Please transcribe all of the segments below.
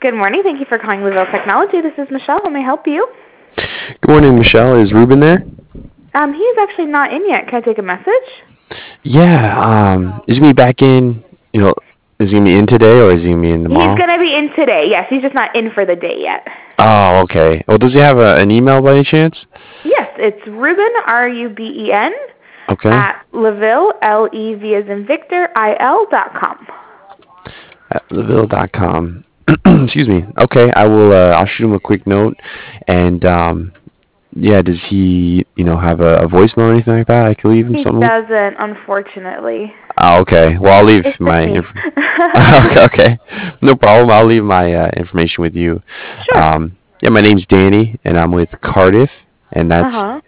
Good morning. Thank you for calling Lavelle Technology. This is Michelle. How may I help you? Good morning, Michelle. Is Ruben there? He's actually not in yet. Can I take a message? Yeah. Is he gonna be back in? Is he gonna be in today or is he gonna be in He's tomorrow? going to be in today. Yes, he's just not in for the day yet. Oh, okay. Well, does he have an email by any chance? Yes, it's Ruben, Ruben, Okay. at Laville, Lev as in Victor, il.com. At Laville.com. Excuse me. Okay, I will. I'll shoot him a quick note. And yeah, does he, have a voicemail or anything like that? I could leave him He something. doesn't, unfortunately. Oh, okay. Well, I'll leave It's a my shame. okay, okay. No problem. I'll leave my information with you. Sure. Yeah, my name's Danny, and I'm with Cardiff, and that's Uh-huh.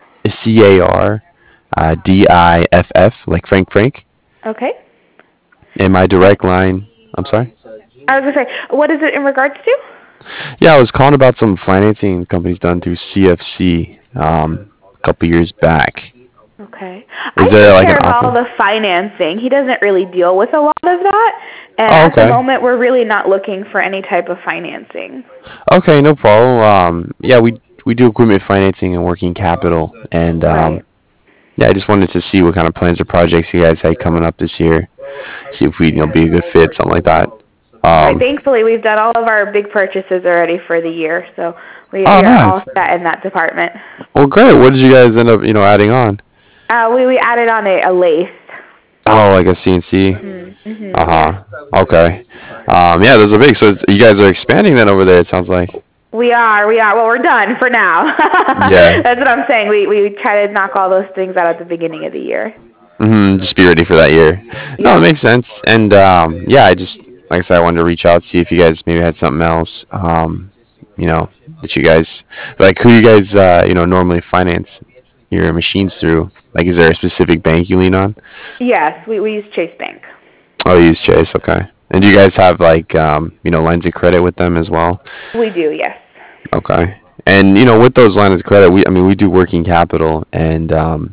Cardiff, like Frank. Okay. And my direct line. I'm sorry. I was going to say, what is it in regards to? Yeah, I was calling about some financing companies done through CFC a couple years back. Okay. Is I there take like an care of all option? the financing. He doesn't really deal with a lot of that. And Oh, at the okay. moment, we're really not looking for any type of financing. Okay, no problem. Yeah, we do equipment financing and working capital, and Right. yeah, I just wanted to see what kind of plans or projects you guys had coming up this year. See if we, be a good fit, something like that. Right. Um, Thankfully, we've done all of our big purchases already for the year, so oh, we are all nice. set in that department. Well, great. What did you guys end up, adding on? We added on a lace. Oh, like a CNC. Yes. Uh-huh. Okay. Yeah, those are big. So you guys are expanding then over there, it sounds like. We are. Well, we're done for now. Yeah. That's what I'm saying. We try to knock all those things out at the beginning of the year. Just be ready for that year. No, it Yeah. makes sense. And yeah, like I said, I wanted to reach out, see if you guys maybe had something else, you know, that you guys, like who you guys, normally finance your machines through. Like, is there a specific bank you lean on? Yes, we use Chase Bank. Oh, you use Chase, okay. And do you guys have like, lines of credit with them as well? We do, yes. Okay. And with those lines of credit, we do working capital, and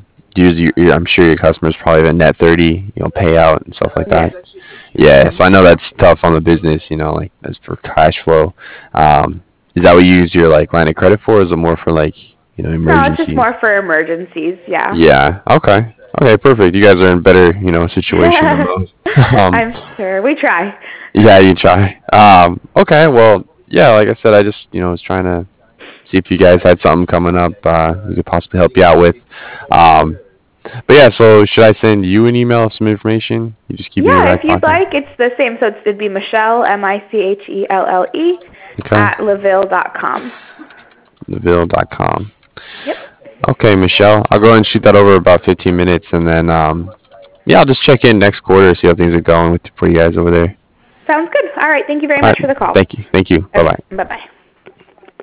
I'm sure your customers probably have a net 30, payout and stuff like Yes. that. Yeah, so I know that's tough on the business, like as for cash flow. Is that what you use your like line of credit for? Or is it more for like, No, it's just more emergencies? for emergencies, yeah. Yeah. Okay. Okay. Perfect. You guys are in better, situation than most. Um, I'm sure. We try. yeah, you try. Okay. Well, yeah. Like I said, I just, was trying to see if you guys had something coming up we could possibly help you out with. Um, but yeah, so should I send you an email of some information? You just keep it in your Yeah, if back you'd pocket. like, it's the same. So it'd be Michelle, Michelle, Okay. at Laville.com. Neville.com. Yep. Okay, Michelle. I'll go ahead and shoot that over about 15 minutes, and then yeah, I'll just check in next quarter, see how things are going for you guys over there. Sounds good. All right. Thank you very All much right. for the call. Thank you. Thank you. Bye Okay. bye. Bye-bye.